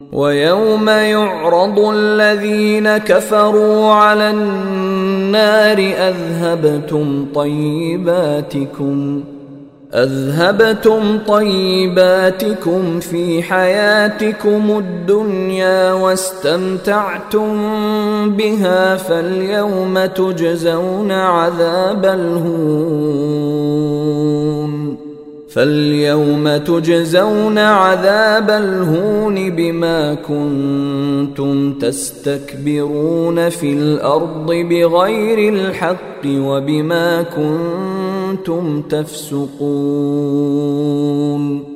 ويوم يعرض الذين كفروا على النار أذهبتم طيباتكم في حياتكم الدنيا واستمتعتم بها فاليوم تجزون عذاب الهون بما كنتم تستكبرون في الأرض بغير الحق وبما كنتم تفسقون